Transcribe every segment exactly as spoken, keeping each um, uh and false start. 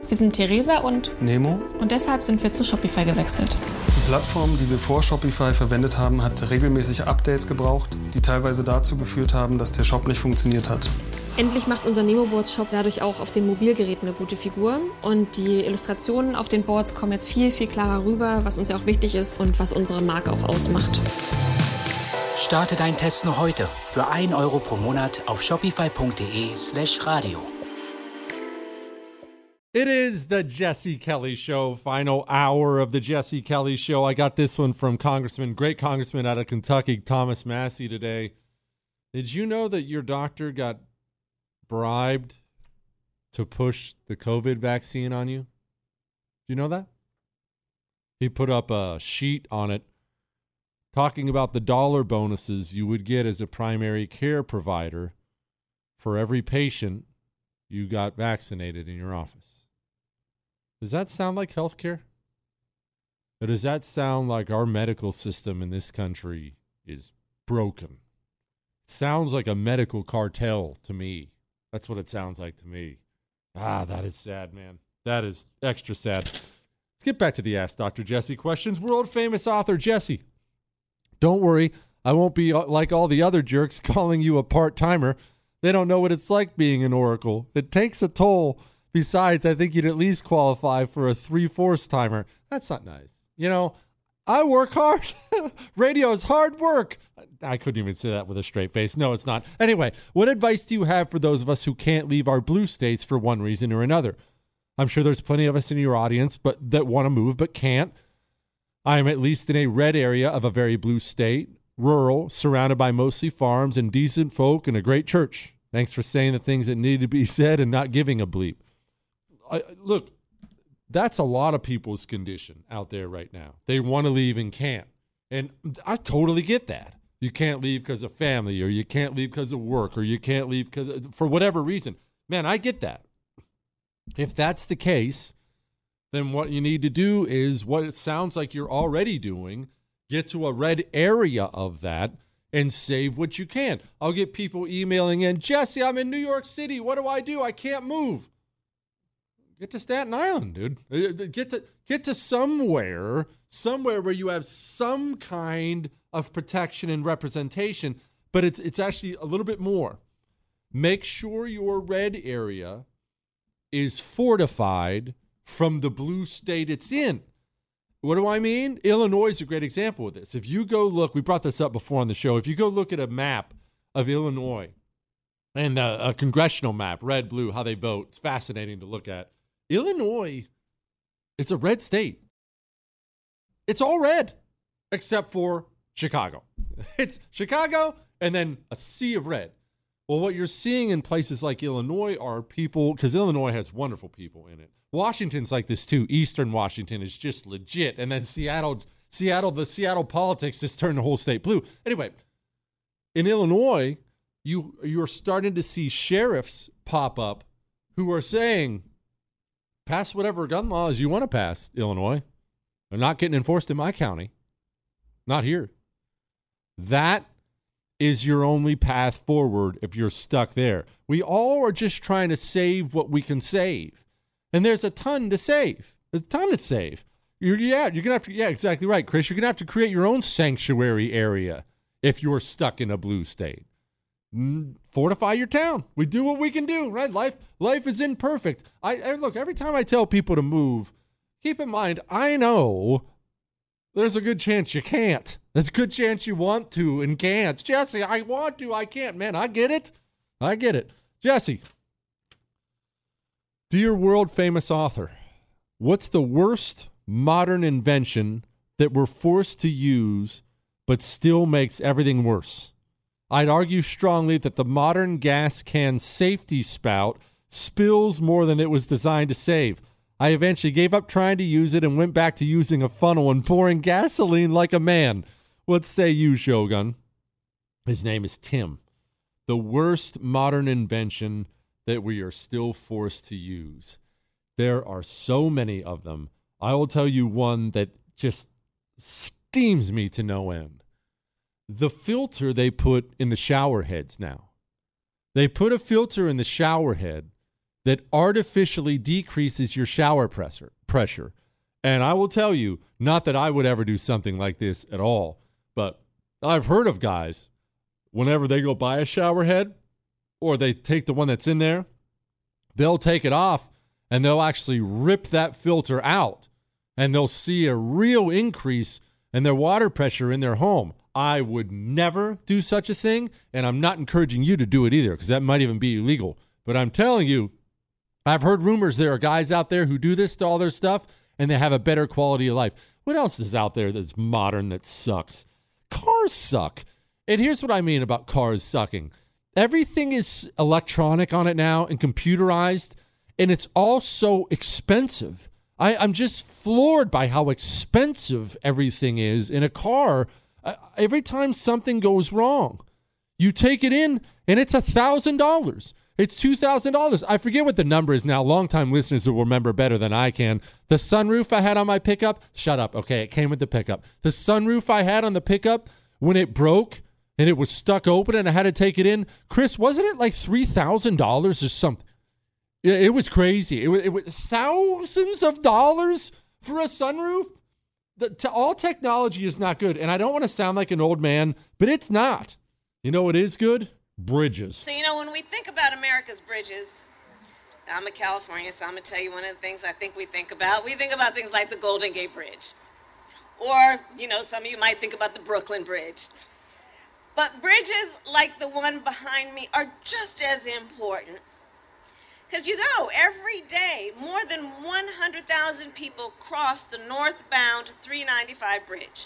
Wir sind Theresa und Nemo. Und deshalb sind wir zu Shopify gewechselt. Die Plattform, die wir vor Shopify verwendet haben, hat regelmäßig Updates gebraucht, die teilweise dazu geführt haben, dass der Shop nicht funktioniert hat. Endlich macht unser Nemo-Boards-Shop dadurch auch auf den Mobilgeräten eine gute Figur. Und die Illustrationen auf den Boards kommen jetzt viel, viel klarer rüber, was uns ja auch wichtig ist und was unsere Marke auch ausmacht. Starte deinen Test noch heute für ein Euro pro Monat auf shopify.de slash radio. It is the Jesse Kelly Show, final hour of the Jesse Kelly Show. I got this one from Congressman, great Congressman out of Kentucky, Thomas Massie today. Did you know that your doctor got bribed to push the COVID vaccine on you? Do you know that? He put up a sheet on it talking about the dollar bonuses you would get as a primary care provider for every patient you got vaccinated in your office. Does that sound like healthcare? Or does that sound like our medical system in this country is broken? It sounds like a medical cartel to me. That's what it sounds like to me. Ah, that is sad, man. That is extra sad. Let's get back to the Ask Doctor Jesse questions. World famous author Jesse. Don't worry, I won't be like all the other jerks calling you a part-timer. They don't know what it's like being an oracle. It takes a toll. Besides, I think you'd at least qualify for a three-fourths timer. That's not nice. You know, I work hard. Radio is hard work. I couldn't even say that with a straight face. No, it's not. Anyway, what advice do you have for those of us who can't leave our blue states for one reason or another? I'm sure there's plenty of us in your audience but that want to move but can't. I am at least in a red area of a very blue state, rural, surrounded by mostly farms and decent folk and a great church. Thanks for saying the things that need to be said and not giving a bleep. I, look, that's a lot of people's condition out there right now. They want to leave and can't. And I totally get that. You can't leave because of family, or you can't leave because of work, or you can't leave because for whatever reason. Man, I get that. If that's the case, then what you need to do is what it sounds like you're already doing, get to a red area of that and save what you can. I'll get people emailing in, Jesse, I'm in New York City. What do I do? I can't move. Get to Staten Island, dude. Get to get to somewhere, somewhere where you have some kind of protection and representation, but it's it's actually a little bit more. Make sure your red area is fortified from the blue state it's in. What do I mean? Illinois is a great example of this. If you go look, we brought this up before on the show. If you go look at a map of Illinois and a, a congressional map, red, blue, how they vote, it's fascinating to look at. Illinois is a red state. It's all red, except for Chicago. It's Chicago and then a sea of red. Well, what you're seeing in places like Illinois are people, because Illinois has wonderful people in it. Washington's like this too. Eastern Washington is just legit. And then Seattle, Seattle, the Seattle politics just turned the whole state blue. Anyway, in Illinois, you, you're starting to see sheriffs pop up who are saying, pass whatever gun laws you want to pass, Illinois. They're not getting enforced in my county. Not here. That is your only path forward if you're stuck there. We all are just trying to save what we can save. And there's a ton to save. There's a ton to save. You're, yeah, you're gonna have to, yeah, exactly right, Chris. You're going to have to create your own sanctuary area if you're stuck in a blue state. Fortify your town. We do what we can do, right? Life life is imperfect. I, I look, every time I tell people to move, keep in mind, I know there's a good chance you can't. There's a good chance you want to and can't. Jesse, I want to, I can't. Man, I get it. I get it. Jesse, dear world famous author, what's the worst modern invention that we're forced to use but still makes everything worse? I'd argue strongly that the modern gas can safety spout spills more than it was designed to save. I eventually gave up trying to use it and went back to using a funnel and pouring gasoline like a man. What say you, Shogun? His name is Tim. The worst modern invention that we are still forced to use. There are so many of them. I will tell you one that just steams me to no end. The filter they put in the shower heads now. They put a filter in the shower head that artificially decreases your shower pressure pressure. And I will tell you, not that I would ever do something like this at all, but I've heard of guys, whenever they go buy a shower head or they take the one that's in there, they'll take it off and they'll actually rip that filter out and they'll see a real increase in their water pressure in their home. I would never do such a thing, and I'm not encouraging you to do it either because that might even be illegal. But I'm telling you, I've heard rumors there are guys out there who do this to all their stuff and they have a better quality of life. What else is out there that's modern that sucks? Cars suck. And here's what I mean about cars sucking. Everything is electronic on it now and computerized, and it's all so expensive. I, I'm just floored by how expensive everything is in a car. Uh, every time something goes wrong, you take it in, and it's one thousand dollars. It's two thousand dollars. I forget what the number is now. Longtime listeners will remember better than I can. The sunroof I had on my pickup, shut up. Okay, it came with the pickup. The sunroof I had on the pickup, when it broke and it was stuck open and I had to take it in, Chris, wasn't it like three thousand dollars or something? It, it was crazy. It was, it was thousands of dollars for a sunroof. The, to, all technology is not good. And I don't want to sound like an old man, but it's not. You know what is good? Bridges. So, you know, when we think about America's bridges, I'm a Californian, so I'm going to tell you one of the things I think we think about. We think about things like the Golden Gate Bridge. Or, you know, some of you might think about the Brooklyn Bridge. But bridges like the one behind me are just as important. Because, you know, every day, more than one hundred thousand people cross the northbound three ninety-five bridge.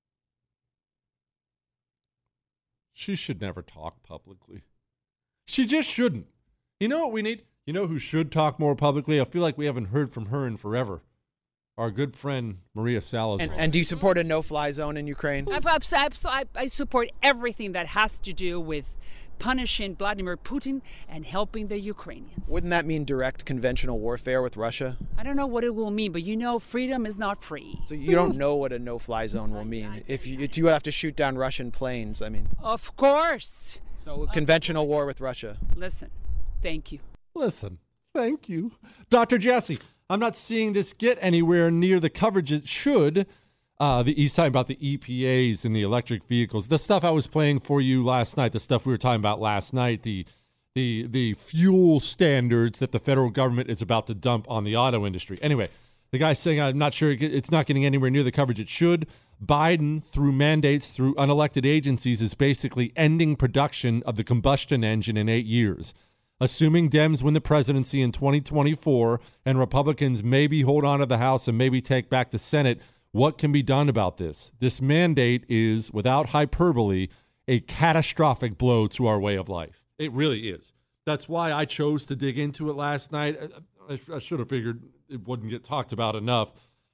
She should never talk publicly. She just shouldn't. You know what we need? You know who should talk more publicly? I feel like we haven't heard from her in forever. Our good friend, Maria Salazar. And, and do you support a no-fly zone in Ukraine? I, I, I support everything that has to do with punishing Vladimir Putin and helping the Ukrainians. Wouldn't that mean direct conventional warfare with Russia? I don't know what it will mean, but you know freedom is not free. So you don't know what a no-fly zone will mean. If you, if you have to shoot down Russian planes, I mean. Of course. So a conventional war with Russia. Listen, thank you. Listen, thank you. Doctor Jesse, I'm not seeing this get anywhere near the coverage it should. Uh, the East talking about the E P As and the electric vehicles. The stuff I was playing for you last night, the stuff we were talking about last night, the the the fuel standards that the federal government is about to dump on the auto industry. Anyway, the guy's saying I'm not sure it's not getting anywhere near the coverage it should. Biden, through mandates, through unelected agencies, is basically ending production of the combustion engine in eight years. Assuming Dems win the presidency in twenty twenty-four and Republicans maybe hold on to the House and maybe take back the Senate, what can be done about this? This mandate is, without hyperbole, a catastrophic blow to our way of life. It really is. That's why I chose to dig into it last night. I, I should have figured it wouldn't get talked about enough.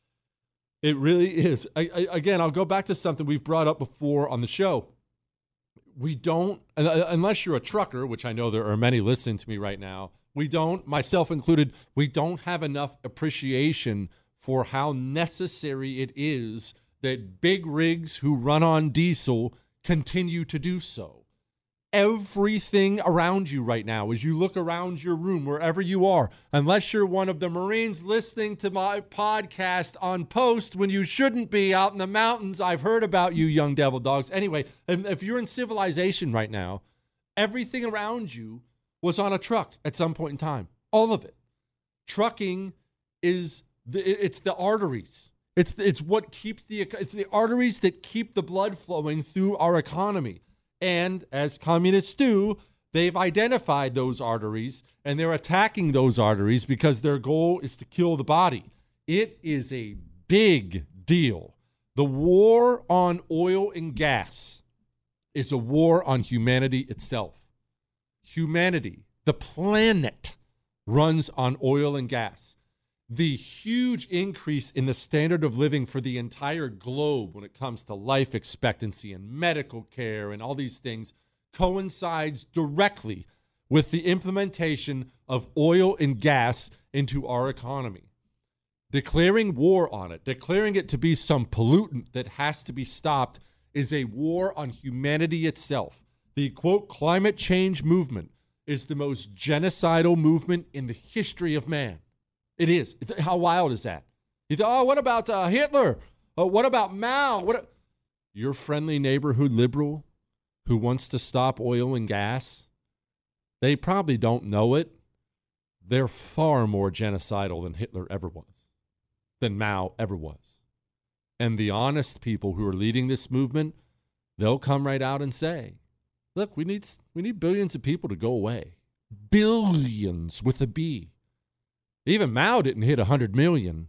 It really is. I, I, again, I'll go back to something we've brought up before on the show. We don't, unless you're a trucker, which I know there are many listening to me right now, we don't, myself included, we don't have enough appreciation for how necessary it is that big rigs who run on diesel continue to do so. Everything around you right now, as you look around your room, wherever you are, unless you're one of the Marines listening to my podcast on post when you shouldn't be out in the mountains, I've heard about you, young devil dogs. Anyway, if you're in civilization right now, everything around you was on a truck at some point in time. All of it. Trucking is the, it's the arteries. It's it's what keeps the it's the arteries that keep the blood flowing through our economy. And as communists do, they've identified those arteries and they're attacking those arteries because their goal is to kill the body. It is a big deal. The war on oil and gas is a war on humanity itself. Humanity, the planet, runs on oil and gas. The huge increase in the standard of living for the entire globe when it comes to life expectancy and medical care and all these things coincides directly with the implementation of oil and gas into our economy. Declaring war on it, declaring it to be some pollutant that has to be stopped, is a war on humanity itself. The, quote, climate change movement is the most genocidal movement in the history of man. It is. How wild is that? You thought, oh, what about uh, Hitler? Oh, what about Mao? What? Your friendly neighborhood liberal who wants to stop oil and gas, they probably don't know it. They're far more genocidal than Hitler ever was, than Mao ever was. And the honest people who are leading this movement, they'll come right out and say, look, we need we need billions of people to go away. Billions with a B. Even Mao didn't hit one hundred million.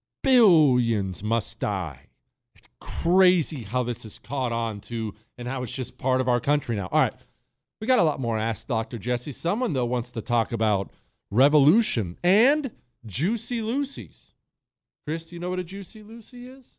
Billions must die. It's crazy how this has caught on to and how it's just part of our country now. All right, we got a lot more Ask Doctor Jesse. Someone, though, wants to talk about revolution and Juicy Lucy's. Chris, do you know what a Juicy Lucy is?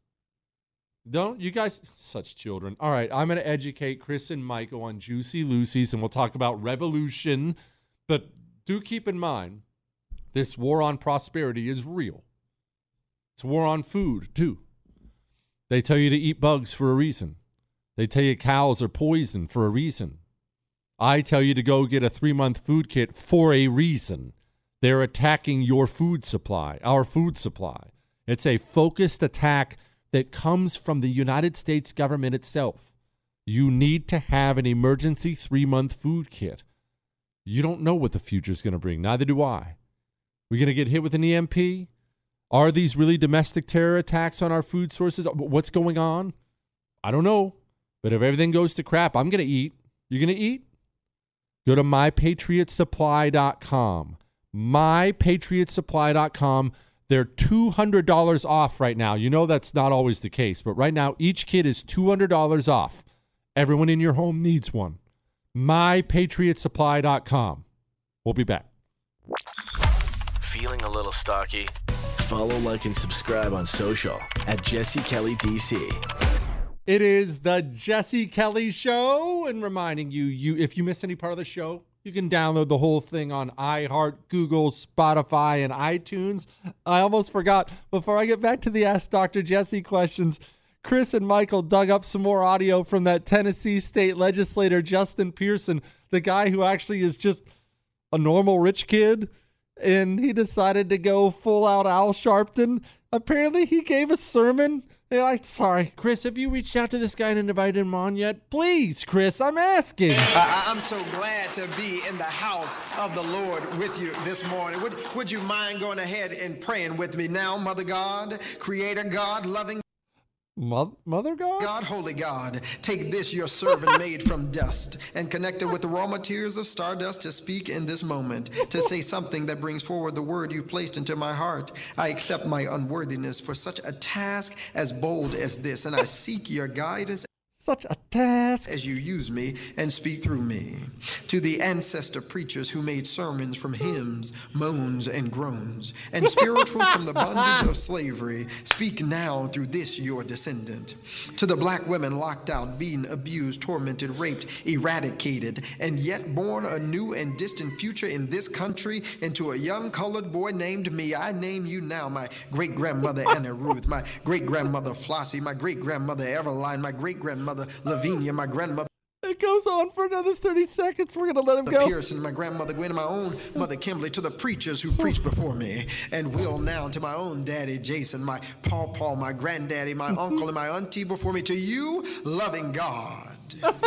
Don't you guys? Such children. All right, I'm going to educate Chris and Michael on Juicy Lucy's, and we'll talk about revolution. But do keep in mind, this war on prosperity is real. It's a war on food, too. They tell you to eat bugs for a reason. They tell you cows are poison for a reason. I tell you to go get a three-month food kit for a reason. They're attacking your food supply, our food supply. It's a focused attack that comes from the United States government itself. You need to have an emergency three-month food kit. You don't know what the future is going to bring. Neither do I. We're going to get hit with an E M P? Are these really domestic terror attacks on our food sources? What's going on? I don't know. But if everything goes to crap, I'm going to eat. You going to eat? Go to my patriot supply dot com. my patriot supply dot com. They're two hundred dollars off right now. You know that's not always the case, but right now each kit is two hundred dollars off. Everyone in your home needs one. my patriot supply dot com. We'll be back. Feeling a little stocky? Follow, like, and subscribe on social at Jesse Kelly D C. It is the Jesse Kelly Show, and reminding you, you if you missed any part of the show, you can download the whole thing on iHeart, Google, Spotify, and iTunes. I almost forgot, before I get back to the Ask Doctor Jesse questions, Chris and Michael dug up some more audio from that Tennessee state legislator, Justin Pearson, the guy who actually is just a normal rich kid, and he decided to go full out Al Sharpton. Apparently he gave a sermon. And I, sorry, Chris, have you reached out to this guy and invited him on yet? Please, Chris, I'm asking. I, I'm so glad to be in the house of the Lord with you this morning. Would, would you mind going ahead and praying with me now, Mother God, Creator God, loving Mother, Mother God? God, holy God, take this, your servant made from dust, and connect it with the raw materials of stardust to speak in this moment, to say something that brings forward the word you've placed into my heart. I accept my unworthiness for such a task as bold as this, and I seek your guidance. Such a task. As you use me and speak through me. To the ancestor preachers who made sermons from hymns, moans, and groans, and spirituals from the bondage of slavery, speak now through this your descendant. To the black women locked out, being abused, tormented, raped, eradicated, and yet born a new and distant future in this country into a young colored boy named me. I name you now, my great-grandmother Anna Ruth, my great-grandmother Flossie, my great-grandmother Eveline, my great-grandmother Lavinia, my grandmother. It goes on for another thirty seconds. We're going to let him go. Pearson, my grandmother Gwen, and my own mother Kimberly, to the preachers who preached before me. And will now to my own daddy Jason, my pawpaw, my granddaddy, my uncle, and my auntie before me. To you, loving God.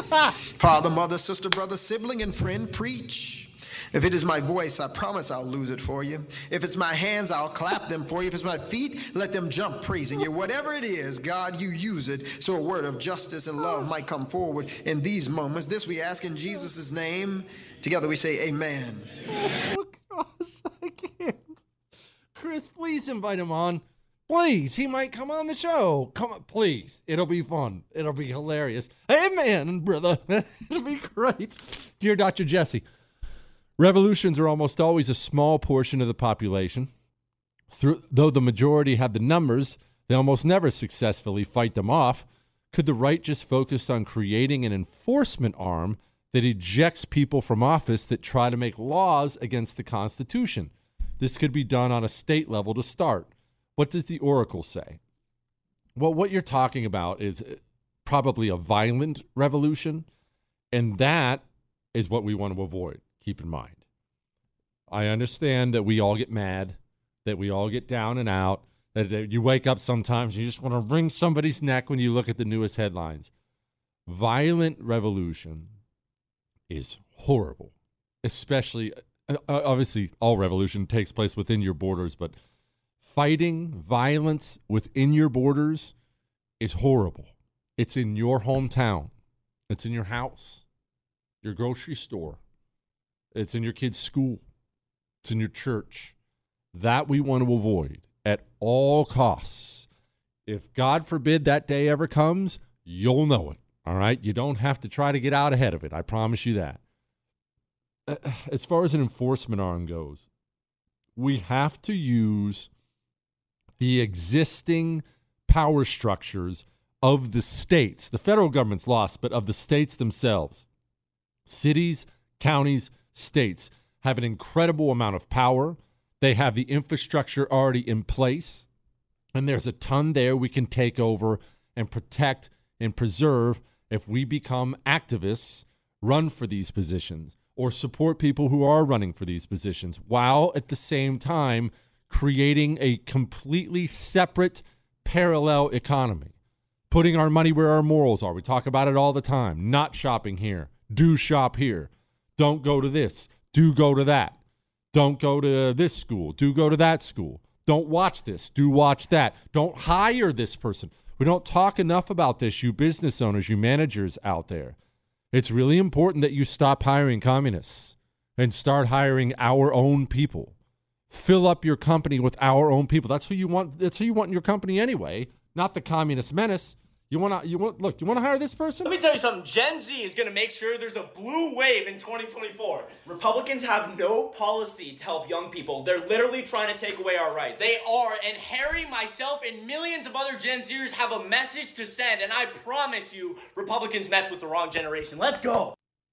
Father, mother, sister, brother, sibling, and friend, preach. If it is my voice, I promise I'll lose it for you. If it's my hands, I'll clap them for you. If it's my feet, let them jump praising you. Whatever it is, God, you use it so a word of justice and love might come forward in these moments. This we ask in Jesus' name. Together we say amen. Oh, gosh, I can't. Chris, please invite him on. Please, he might come on the show. Come on, please. It'll be fun. It'll be hilarious. Amen, brother. It'll be great. Dear Doctor Jesse, revolutions are almost always a small portion of the population. Through, though the majority have the numbers, they almost never successfully fight them off. Could the right just focus on creating an enforcement arm that ejects people from office that try to make laws against the Constitution? This could be done on a state level to start. What does the Oracle say? Well, what you're talking about is probably a violent revolution, and that is what we want to avoid. keep in mind. I understand that we all get mad, that we all get down and out, that you wake up sometimes and you just want to wring somebody's neck when you look at the newest headlines. Violent revolution is horrible, especially, uh, obviously, all revolution takes place within your borders, but fighting violence within your borders is horrible. It's in your hometown. It's in your house, your grocery store. It's in your kid's school. It's in your church. That we want to avoid at all costs. If God forbid that day ever comes, you'll know it. All right? You don't have to try to get out ahead of it. I promise you that. As far as an enforcement arm goes, we have to use the existing power structures of the states. The federal government's lost, but of the states themselves. Cities, counties, states have an incredible amount of power. They have the infrastructure already in place, and there's a ton there we can take over and protect and preserve if we become activists, run for these positions, or support people who are running for these positions, while at the same time creating a completely separate, parallel economy. Putting our money where our morals are. We talk about it all the time. Not shopping here. Do shop here. Don't go to this. Do go to that. Don't go to this school. Do go to that school. Don't watch this. Do watch that. Don't hire this person. We don't talk enough about this, you business owners, you managers out there. It's really important that you stop hiring communists and start hiring our own people. Fill up your company with our own people. That's who you want. That's who you want in your company anyway, not the communist menace. You want to, you want, look, you want to hire this person? Let me tell you something. Gen Z is going to make sure there's a blue wave in twenty twenty-four. Republicans have no policy to help young people. They're literally trying to take away our rights. They are, and Harry, myself, and millions of other Gen Zers have a message to send, and I promise you, Republicans mess with the wrong generation. Let's go.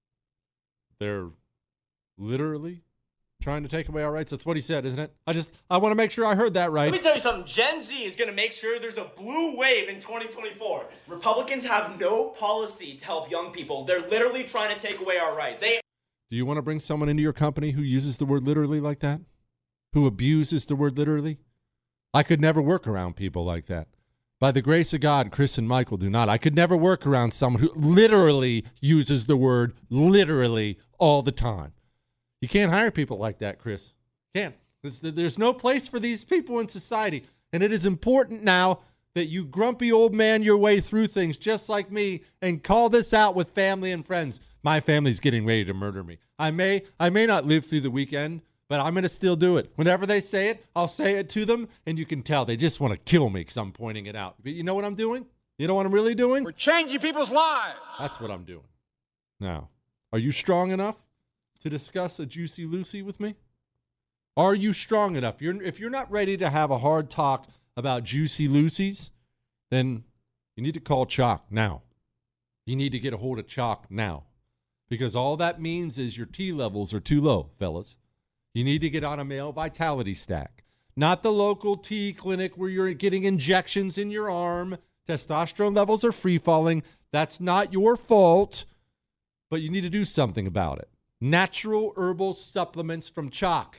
They're literally trying to take away our rights. That's what he said, isn't it? I just, I want to make sure I heard that right. Let me tell you something. Gen Z is going to make sure there's a blue wave in twenty twenty-four. Republicans have no policy to help young people. They're literally trying to take away our rights. They- Do you want to bring someone into your company who uses the word literally like that? Who abuses the word literally? I could never work around people like that. By the grace of God, Chris and Michael do not. I could never work around someone who literally uses the word literally all the time. You can't hire people like that, Chris. Can't. There's, there's no place for these people in society. And it is important now that you grumpy old man your way through things just like me and call this out with family and friends. My family's getting ready to murder me. I may, I may not live through the weekend, but I'm going to still do it. Whenever they say it, I'll say it to them, and you can tell they just want to kill me because I'm pointing it out. But you know what I'm doing? You know what I'm really doing? We're changing people's lives. That's what I'm doing. Now, are you strong enough to discuss a Juicy Lucy with me? Are you strong enough? You're, if you're not ready to have a hard talk about Juicy Lucy's, then you need to call Chalk now. You need to get a hold of Chalk now. Because all that means is your T levels are too low, fellas. You need to get on a male vitality stack. Not the local T clinic where you're getting injections in your arm. Testosterone levels are free falling. That's not your fault, but you need to do something about it. Natural herbal supplements from Chalk.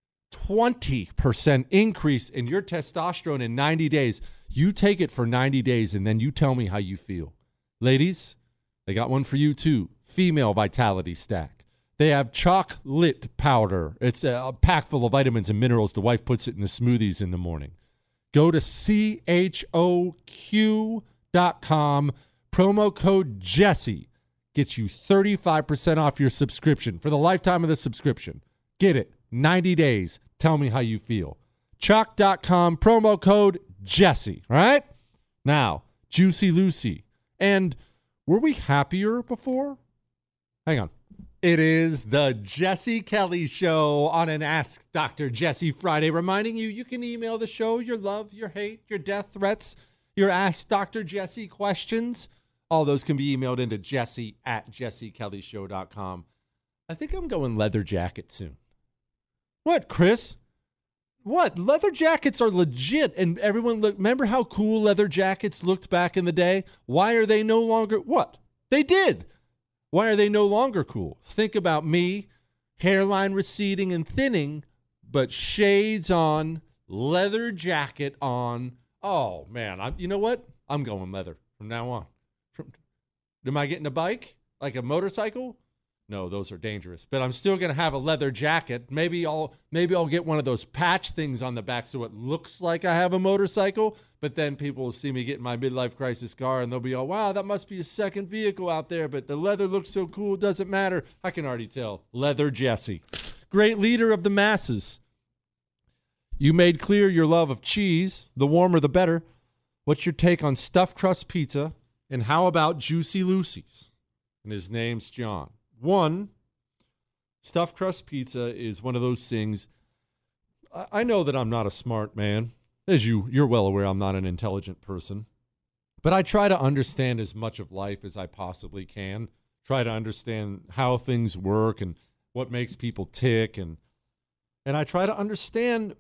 twenty percent increase in your testosterone in ninety days. You take it for ninety days and then you tell me how you feel. Ladies, they got one for you too. Female vitality stack. They have chocolate powder. It's a pack full of vitamins and minerals. The wife puts it in the smoothies in the morning. Go to C H O Q dot com. Promo code Jesse gets you thirty-five percent off your subscription for the lifetime of the subscription. Get it. ninety days. Tell me how you feel. Chalk dot com. Promo code Jesse. All right? Now, Juicy Lucy. And were we happier before? Hang on. It is the Jesse Kelly Show on an Ask Doctor Jesse Friday, reminding you you can email the show your love, your hate, your death threats, your Ask Doctor Jesse questions. All those can be emailed into Jesse at jesse kelly show dot com. I think I'm going leather jacket soon. What, Chris? What? Leather jackets are legit, and everyone look. Remember how cool leather jackets looked back in the day? Why are they no longer? What? They did. Why are they no longer cool? Think about me hairline receding and thinning, but shades on, leather jacket on. Oh, man. I, you know what? I'm going leather from now on. From, am I getting a bike? Like a motorcycle? No, those are dangerous. But I'm still going to have a leather jacket. Maybe I'll maybe I'll get one of those patch things on the back so it looks like I have a motorcycle. But then people will see me get in my midlife crisis car and they'll be all, wow, that must be a second vehicle out there. But the leather looks so cool, it doesn't matter. I can already tell. Leather Jesse. Great leader of the masses. You made clear your love of cheese. The warmer, the better. What's your take on stuffed crust pizza? And how about Juicy Lucy's? And his name's John. One, stuffed crust pizza is one of those things. I, I know that I'm not a smart man. As you, you're well aware, I'm not an intelligent person. But I try to understand as much of life as I possibly can. Try to understand how things work and what makes people tick. And, and I try to understand,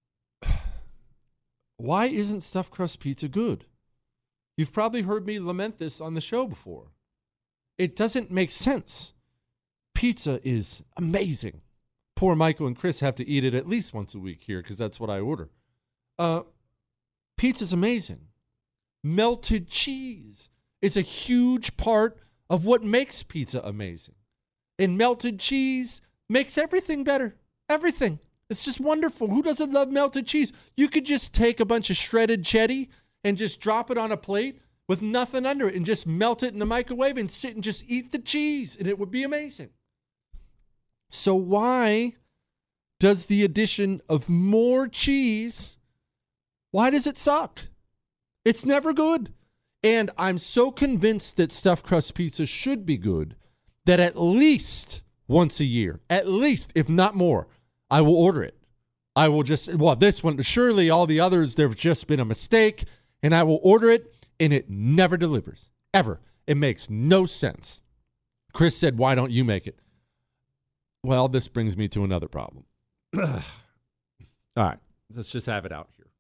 why isn't stuffed crust pizza good? You've probably heard me lament this on the show before. It doesn't make sense. Pizza is amazing. Poor Michael and Chris have to eat it at least once a week here because that's what I order. Uh, pizza's amazing. Melted cheese is a huge part of what makes pizza amazing. And melted cheese makes everything better. Everything. It's just wonderful. Who doesn't love melted cheese? You could just take a bunch of shredded cheddar and just drop it on a plate with nothing under it and just melt it in the microwave and sit and just eat the cheese, and it would be amazing. So why does the addition of more cheese, why does it suck? It's never good. And I'm so convinced that stuffed crust pizza should be good that at least once a year, at least, if not more, I will order it. I will just, well, this one, surely all the others, there've just been a mistake, and I will order it, and it never delivers, ever. It makes no sense. Chris said, why don't you make it? Well, this brings me to another problem. All right, let's just have it out here.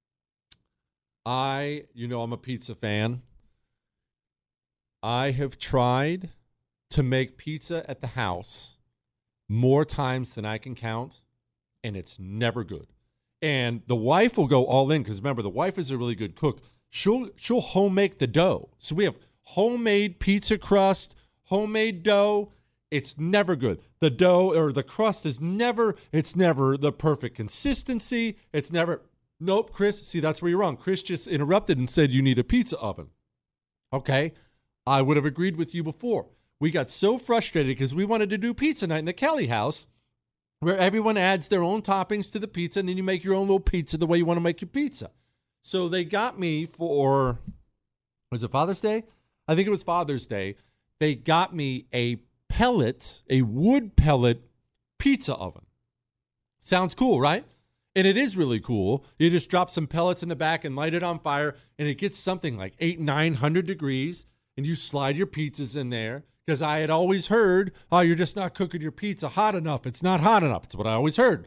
I, you know, I'm a pizza fan. I have tried to make pizza at the house more times than I can count, and it's never good. And the wife will go all in, because remember, the wife is a really good cook. She'll she'll homemade the dough. So we have homemade pizza crust, homemade dough. It's never good. The dough or the crust is never, it's never the perfect consistency. It's never, nope, Chris, see, that's where you're wrong. Chris just interrupted and said you need a pizza oven. Okay, I would have agreed with you before. We got so frustrated because we wanted to do pizza night in the Kelly house where everyone adds their own toppings to the pizza and then you make your own little pizza the way you want to make your pizza. So they got me for, was it Father's Day? I think it was Father's Day. They got me a pellet, a wood pellet pizza oven. Sounds cool, right? And it is really cool. You just drop some pellets in the back and light it on fire, and it gets something like eight, nine hundred degrees, and you slide your pizzas in there. Because I had always heard, oh, you're just not cooking your pizza hot enough. It's not hot enough. It's what I always heard.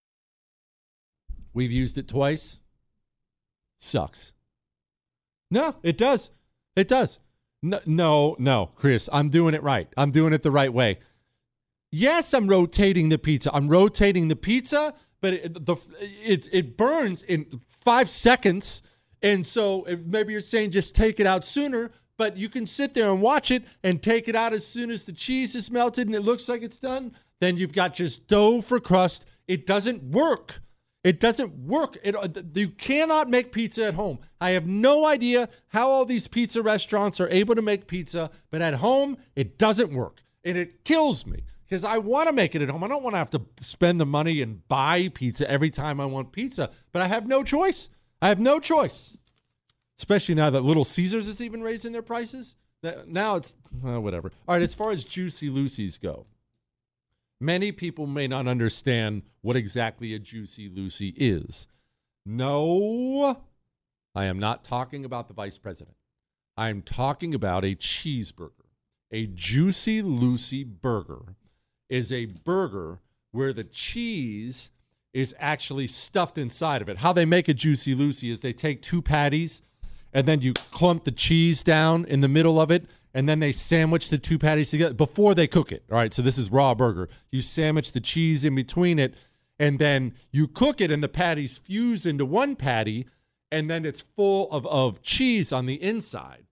We've used it twice. Sucks. No, it does. It does. No, no, no, Chris, I'm doing it right. I'm doing it the right way. Yes, I'm rotating the pizza. I'm rotating the pizza, but it, the, it, it burns in five seconds. And so if maybe you're saying just take it out sooner, but you can sit there and watch it and take it out as soon as the cheese is melted and it looks like it's done. Then you've got just dough for crust. It doesn't work. It doesn't work. It, you cannot make pizza at home. I have no idea how all these pizza restaurants are able to make pizza, but at home, it doesn't work. And it kills me because I want to make it at home. I don't want to have to spend the money and buy pizza every time I want pizza, but I have no choice. I have no choice. Especially now that Little Caesars is even raising their prices. Now it's, uh, whatever. All right, as far as Juicy Lucy's go, many people may not understand what exactly a Juicy Lucy is. No, I am not talking about the vice president. I'm talking about a cheeseburger. A Juicy Lucy burger is a burger where the cheese is actually stuffed inside of it. How they make a Juicy Lucy is they take two patties and then you clump the cheese down in the middle of it and then they sandwich the two patties together before they cook it. All right, so this is raw burger. You sandwich the cheese in between it, and then you cook it, and the patties fuse into one patty, and then it's full of, of cheese on the inside.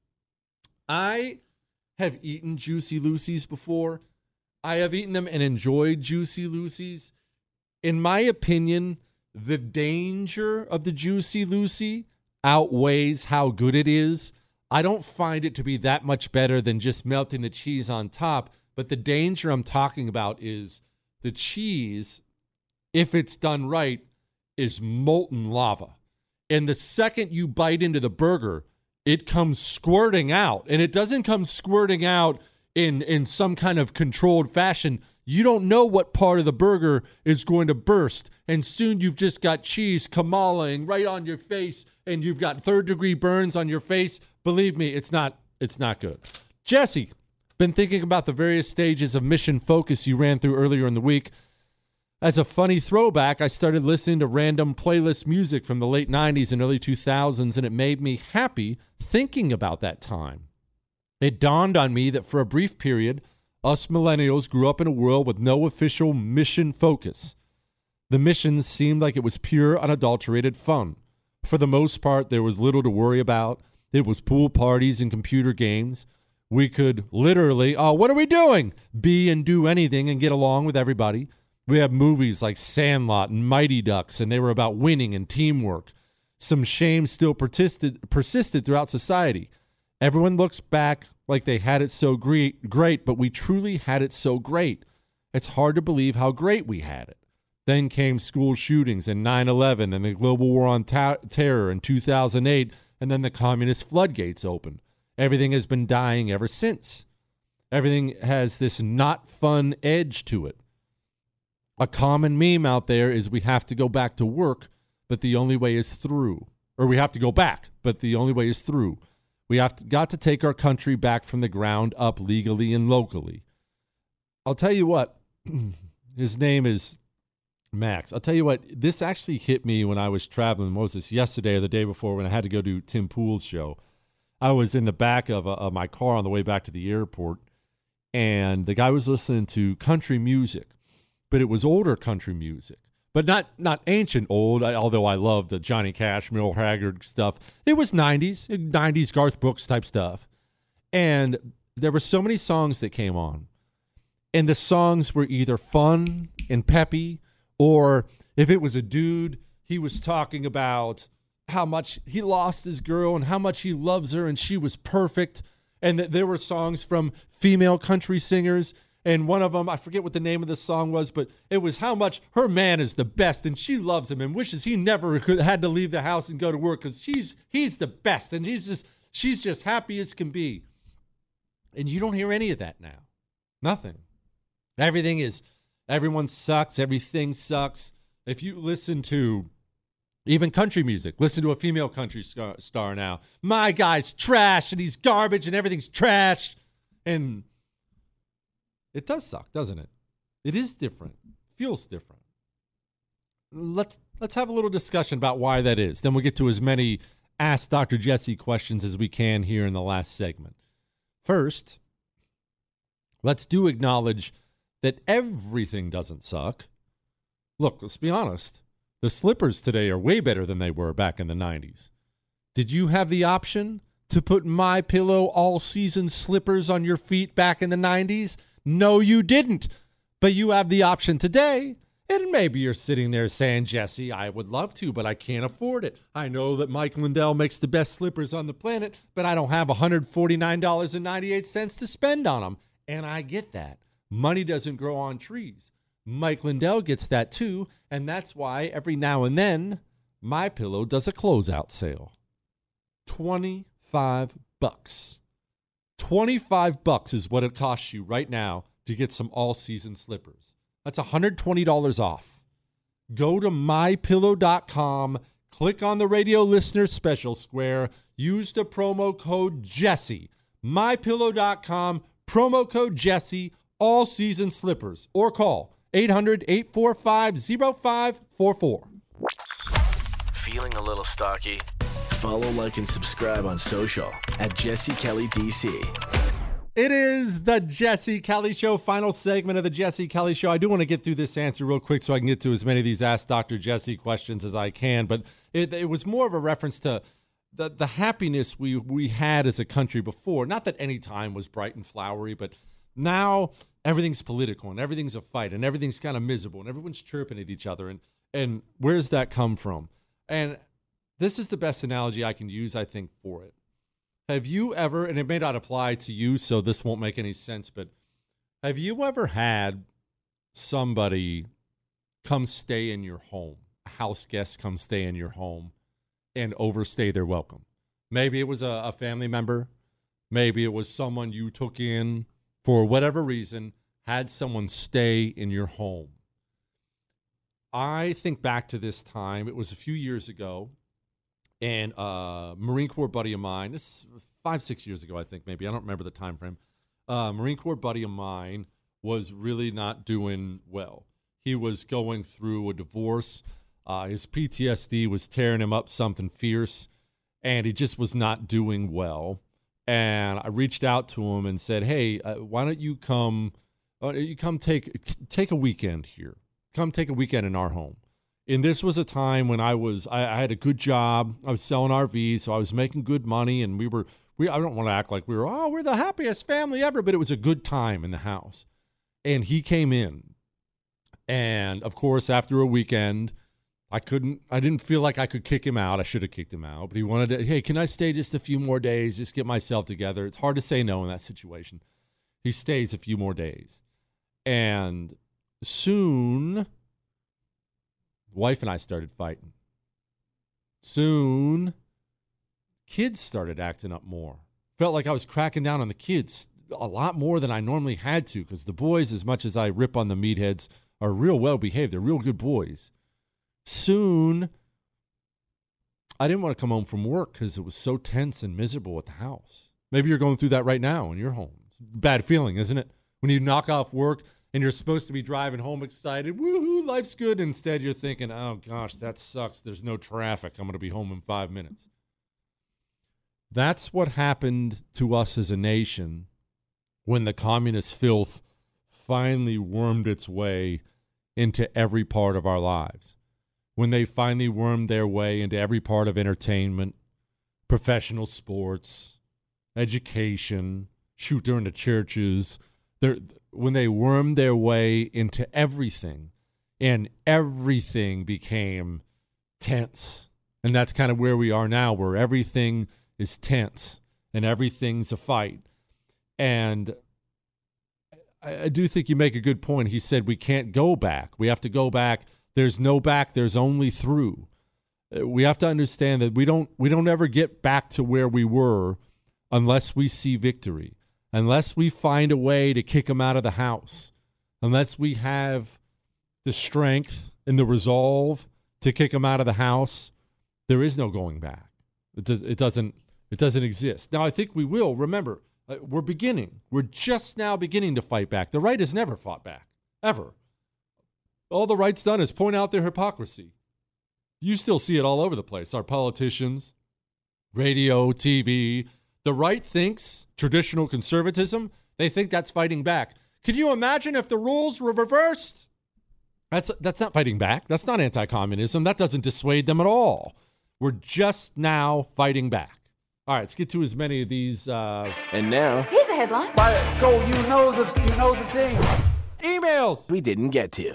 I have eaten Juicy Lucy's before. I have eaten them and enjoyed Juicy Lucy's. In my opinion, the danger of the Juicy Lucy outweighs how good it is. I don't find it to be that much better than just melting the cheese on top, but the danger I'm talking about is the cheese, if it's done right, is molten lava. And the second you bite into the burger, it comes squirting out. And it doesn't come squirting out in, in some kind of controlled fashion. You don't know what part of the burger is going to burst. And soon you've just got cheese kamalaing right on your face, and you've got third-degree burns on your face. Believe me, it's not it's not good. Jesse, been thinking about the various stages of Mission Focus you ran through earlier in the week. As a funny throwback, I started listening to random playlist music from the late nineties and early two thousands, and it made me happy thinking about that time. It dawned on me that for a brief period, us millennials grew up in a world with no official mission focus. The mission seemed like it was pure, unadulterated fun. For the most part, there was little to worry about. It was pool parties and computer games. We could literally, oh, what are we doing? Be and do anything and get along with everybody. We have movies like Sandlot and Mighty Ducks, and they were about winning and teamwork. Some shame still persisted, persisted throughout society. Everyone looks back like they had it so great, great, but we truly had it so great. It's hard to believe how great we had it. Then came school shootings and nine eleven and the global war on ta- terror in two thousand eight, and then the communist floodgates opened. Everything has been dying ever since. Everything has this not fun edge to it. A common meme out there is we have to go back to work, but the only way is through. Or we have to go back, but the only way is through. We have to, got to take our country back from the ground up legally and locally. I'll tell you what, his name is Max. I'll tell you what, this actually hit me when I was traveling. What was this, yesterday or the day before, when I had to go do Tim Pool's show. I was in the back of, a, of my car on the way back to the airport, and the guy was listening to country music. But it was older country music, but not not ancient old, although I love the Johnny Cash, Merle Haggard stuff. It was nineties, nineties Garth Brooks type stuff. And there were so many songs that came on. And the songs were either fun and peppy, or if it was a dude, he was talking about how much he lost his girl and how much he loves her and she was perfect. And that there were songs from female country singers. And one of them, I forget what the name of the song was, but it was how much her man is the best and she loves him and wishes he never could, had to leave the house and go to work because she's he's the best and he's just she's just happy as can be. And you don't hear any of that now. Nothing. Everything is, everyone sucks. Everything sucks. If you listen to even country music, listen to a female country star, star now. My guy's trash and he's garbage and everything's trash. And it does suck, doesn't it? It is different. Feels different. Let's let's have a little discussion about why that is. Then we'll get to as many Ask Doctor Jesse questions as we can here in the last segment. First, let's do acknowledge that everything doesn't suck. Look, let's be honest. The slippers today are way better than they were back in the nineties. Did you have the option to put MyPillow all-season slippers on your feet back in the nineties? No, you didn't. But you have the option today. And maybe you're sitting there saying, Jesse, I would love to, but I can't afford it. I know that Mike Lindell makes the best slippers on the planet, but I don't have one hundred forty-nine dollars and ninety-eight cents to spend on them. And I get that. Money doesn't grow on trees. Mike Lindell gets that too, and that's why every now and then, MyPillow does a closeout sale. twenty-five bucks. twenty-five bucks is what it costs you right now to get some all-season slippers. That's one hundred twenty dollars off. Go to my pillow dot com, click on the radio listener special square, use the promo code Jesse. my pillow dot com, promo code Jesse, all-season slippers, or call eight hundred, eight four five, zero five four four. Feeling a little stocky? Follow, like, and subscribe on social at Jesse Kelly D C. It is the Jesse Kelly Show, final segment of the Jesse Kelly Show. I do want to get through this answer real quick so I can get to as many of these Ask Doctor Jesse questions as I can, but it, it was more of a reference to the, the happiness we, we had as a country before. Not that any time was bright and flowery, but now everything's political and everything's a fight and everything's kind of miserable and everyone's chirping at each other. And, and where's that come from? And this is the best analogy I can use, I think, for it. Have you ever, and it may not apply to you, so this won't make any sense, but have you ever had somebody come stay in your home, a house guest come stay in your home and overstay their welcome? Maybe it was a, a family member. Maybe it was someone you took in for whatever reason, had someone stay in your home. I think back to this time. It was a few years ago. And a Marine Corps buddy of mine, this is five, six years ago, I think, maybe. I don't remember the time frame. Uh, Marine Corps buddy of mine was really not doing well. He was going through a divorce. Uh, his P T S D was tearing him up something fierce, and he just was not doing well. And I reached out to him and said, hey, uh, why don't you come, uh, you come take take a weekend here. Come take a weekend in our home. And this was a time when I was, I, I had a good job. I was selling R Vs, so I was making good money. And we were, we I don't want to act like we were, oh, we're the happiest family ever, but it was a good time in the house. And he came in. And, of course, after a weekend, I couldn't, I didn't feel like I could kick him out. I should have kicked him out. But he wanted to, hey, can I stay just a few more days, just get myself together? It's hard to say no in that situation. He stays a few more days. And soon, wife and I started fighting. Soon, kids started acting up more. Felt like I was cracking down on the kids a lot more than I normally had to, because the boys, as much as I rip on the meatheads, are real well behaved. They're real good boys. Soon, I didn't want to come home from work because it was so tense and miserable at the house. Maybe you're going through that right now in your home. It's a bad feeling, isn't it? When you knock off work and you're supposed to be driving home excited, woohoo, life's good. Instead, you're thinking, oh, gosh, that sucks. There's no traffic. I'm going to be home in five minutes. That's what happened to us as a nation when the communist filth finally wormed its way into every part of our lives. When they finally wormed their way into every part of entertainment, professional sports, education, shoot, during the churches, they're when they wormed their way into everything, and everything became tense. And that's kind of where we are now, where everything is tense and everything's a fight. And I, I do think you make a good point. He said we can't go back. We have to go back. There's no back. There's only through. We have to understand that we don't we don't ever get back to where we were unless we see victory. Unless we find a way to kick them out of the house, unless we have the strength and the resolve to kick them out of the house, there is no going back. It, does, it, doesn't, it doesn't exist. Now, I think we will. Remember, uh, we're beginning. We're just now beginning to fight back. The right has never fought back, ever. All the right's done is point out their hypocrisy. You still see it all over the place. Our politicians, radio, T V. The right thinks traditional conservatism, they think that's fighting back. Can you imagine if the rules were reversed? That's that's not fighting back. That's not anti-communism. That doesn't dissuade them at all. We're just now fighting back. All right, let's get to as many of these. Uh, and now, here's a headline. Go, you know the you know the thing. Emails we didn't get to.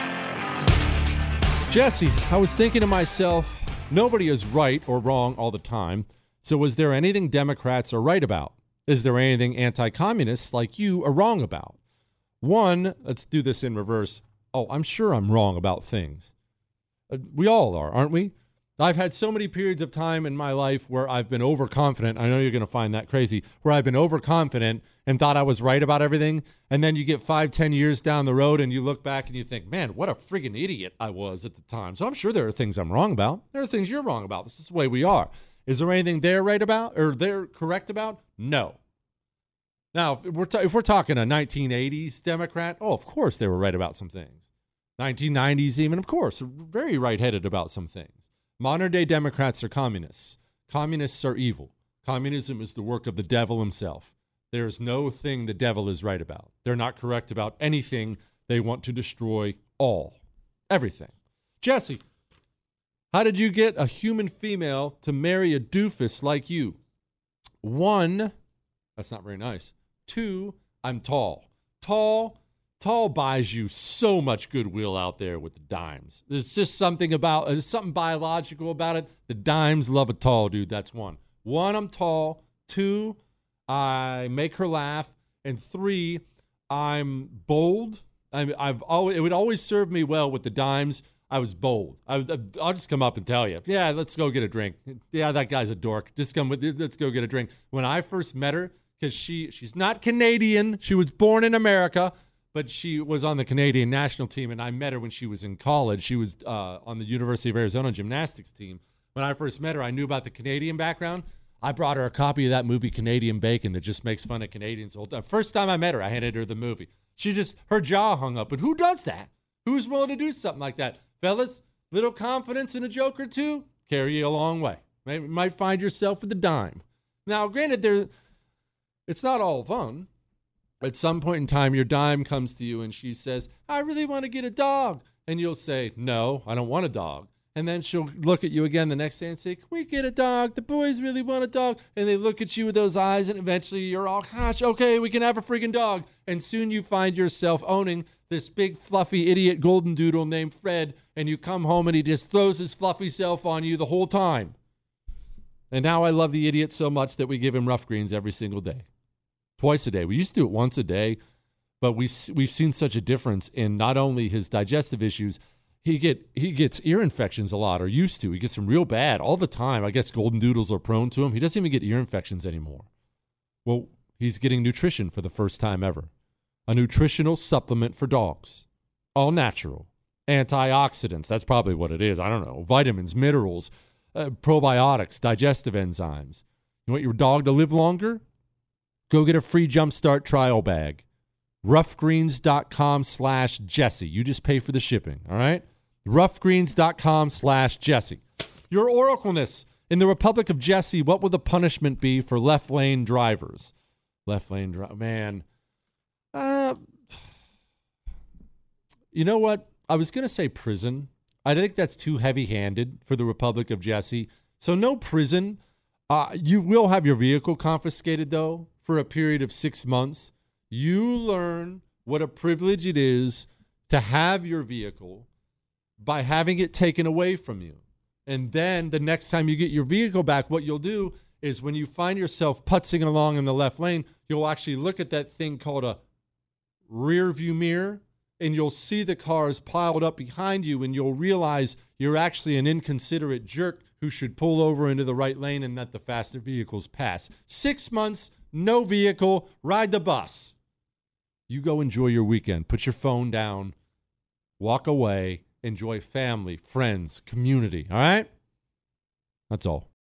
Jesse, I was thinking to myself, nobody is right or wrong all the time. So is there anything Democrats are right about? Is there anything anti-communists like you are wrong about? One, let's do this in reverse. Oh, I'm sure I'm wrong about things. Uh, we all are, aren't we? I've had so many periods of time in my life where I've been overconfident. I know you're going to find that crazy. Where I've been overconfident and thought I was right about everything. And then you get five, ten years down the road and you look back and you think, man, what a friggin' idiot I was at the time. So I'm sure there are things I'm wrong about. There are things you're wrong about. This is the way we are. Is there anything they're right about or they're correct about? No. Now, if we're, ta- if we're talking a nineteen eighties Democrat, oh, of course they were right about some things. nineteen nineties even, of course, very right-headed about some things. Modern-day Democrats are communists. Communists are evil. Communism is the work of the devil himself. There's no thing the devil is right about. They're not correct about anything. They want to destroy all, everything. Jesse, how did you get a human female to marry a doofus like you? One, that's not very nice. Two, I'm tall. Tall, tall buys you so much goodwill out there with the dimes. There's just something about, there's something biological about it. The dimes love a tall dude. That's one. One, I'm tall. Two, I make her laugh. And three, I'm bold. I, I've always, it would always serve me well with the dimes. I was bold. I, I'll just come up and tell you, yeah, let's go get a drink. Yeah, that guy's a dork. Just come with, let's go get a drink. When I first met her, because she, she's not Canadian. She was born in America, but she was on the Canadian national team, and I met her when she was in college. She was uh, on the University of Arizona gymnastics team. When I first met her, I knew about the Canadian background. I brought her a copy of that movie, Canadian Bacon, that just makes fun of Canadians. The first time I met her, I handed her the movie. She just, her jaw hung up. And who does that? Who's willing to do something like that? Fellas, little confidence in a joke or two, carry you a long way. You might find yourself with a dime. Now, granted, there, it's not all fun. At some point in time, your dime comes to you and she says, I really want to get a dog. And you'll say, no, I don't want a dog. And then she'll look at you again the next day and say, can we get a dog? The boys really want a dog. And they look at you with those eyes, and eventually you're all, gosh, okay, we can have a freaking dog. And soon you find yourself owning this big, fluffy, idiot golden doodle named Fred, and you come home and he just throws his fluffy self on you the whole time. And now I love the idiot so much that we give him rough greens every single day. Twice a day. We used to do it once a day, but we, we've seen such a difference in not only his digestive issues. He get he gets ear infections a lot, or used to. He gets them real bad all the time. I guess golden doodles are prone to them. He doesn't even get ear infections anymore. Well, he's getting nutrition for the first time ever. A nutritional supplement for dogs. All natural. Antioxidants, that's probably what it is. I don't know. Vitamins, minerals, uh, probiotics, digestive enzymes. You want your dog to live longer? Go get a free Jumpstart trial bag. roughgreens.com slash Jesse. You just pay for the shipping, all right? roughgreens.com slash Jesse. Your oracleness. In the Republic of Jesse, what will the punishment be for left lane drivers? Left lane driver, man. Uh, you know what? I was going to say prison. I think that's too heavy-handed for the Republic of Jesse. So no prison. Uh, you will have your vehicle confiscated, though, for a period of six months. You learn what a privilege it is to have your vehicle by having it taken away from you. And then the next time you get your vehicle back, what you'll do is when you find yourself putzing along in the left lane, you'll actually look at that thing called a rear view mirror, and you'll see the cars piled up behind you, and you'll realize you're actually an inconsiderate jerk who should pull over into the right lane and let the faster vehicles pass. Six months, no vehicle, ride the bus. You go enjoy your weekend. Put your phone down. Walk away. Enjoy family, friends, community. All right? That's all.